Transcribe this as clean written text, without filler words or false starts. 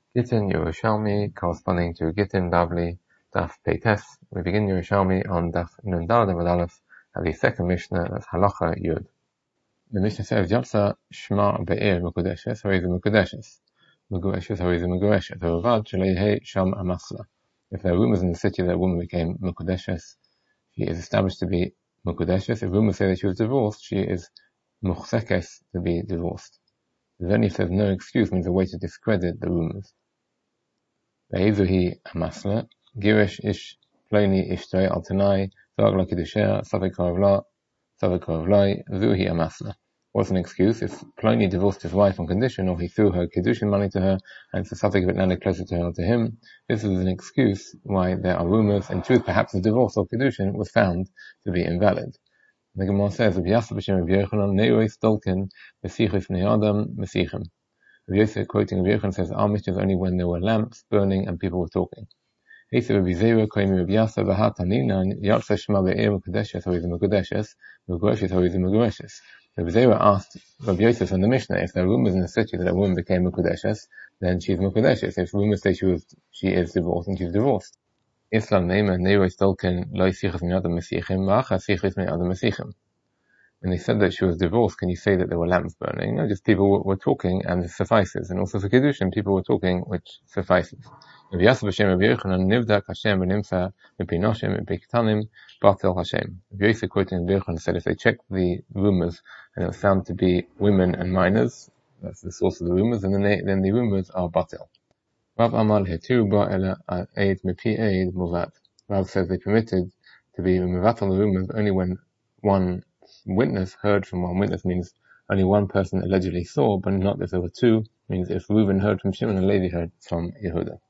Gittin Yerushalmi, corresponding to Gittin Bavli, Daf Peites. We begin Yerushalmi on Daf Nun Daled Amud Aleph at the second Mishnah, that's Halacha Yud. The Mishnah says, Yatsa Shma Be'er Mekudeshes, Hariz Mekudeshes. Megueshes, Hariz Megueshes. Hovad Shalei Sham Amasla. If there are rumors in the city that a woman became Mekudeshes, she is established to be Mekudeshes. If rumors say that she was divorced, she is Muchsekes, to be divorced. Then he says no excuse means a way to discredit the rumors. Be'ezuhi amasla, girish ish ploni ishtoi al tanai, zog la kiddusher, savik kovla, zuhi amasla. What's an excuse? If Pliny divorced his wife on condition, or he threw her kiddushin money to her, and the suffix of it landed closer to her or to him, this is an excuse why there are rumors. In truth, perhaps the divorce or kiddushin was found to be invalid. The Gemara says, "Rabbi Yasser b'shem Rabbi Yochanan ne'ois dolken mesichos bnei adam mesichem." Rabbi Yosef, quoting Rabbi Yochanan, says, "Our mission is only when there were lamps burning and people were talking." He said, "Rabbi Zera koyim Rabbi Yasser v'hataninan yatsa shema be'er mekudeshes horiz mekudeshes megueshes horiz megueshes." Rabbi Zera asked Rabbi Yosef in the Mishnah, if there are rumors in the city that a woman became mekudeshes, then she's mekudeshes. If rumors say she is divorced, then she's divorced. Islam neima neiros dolken loy sichos bnei adam mesichem v'acha sichos bnei adam mesichem. When they said that she was divorced, can you say that there were lamps burning? No, just people were talking, and it suffices. And also for Kiddushin, people were talking, which suffices. Rabbi Yasser b'shem Rabbi Yochanan nivdak Hashem v'nimsa mipinoshim mipiktanim batel Hashem. Rabbi Yosef, quoting Rabbi Yochanan, said if they checked the rumors and it was found to be women and minors, that's the source of the rumors, and then the rumors are batel. Rav Amal hetiru ba'ela eid mipi eid muvat. Rav says they permitted to be muvat on the rumors only when one witness heard from one witness, means only one person allegedly saw, but not if there were two, means if Reuben heard from Shimon and Levi heard from Yehuda.